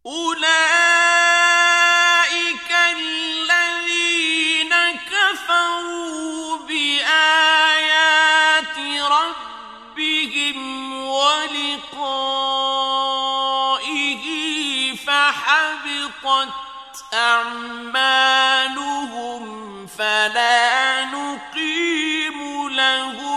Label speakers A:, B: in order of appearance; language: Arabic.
A: أولئك الذين كفروا بآيات ربهم ولقائه فحبطت أعمالهم فلا نقيم لهم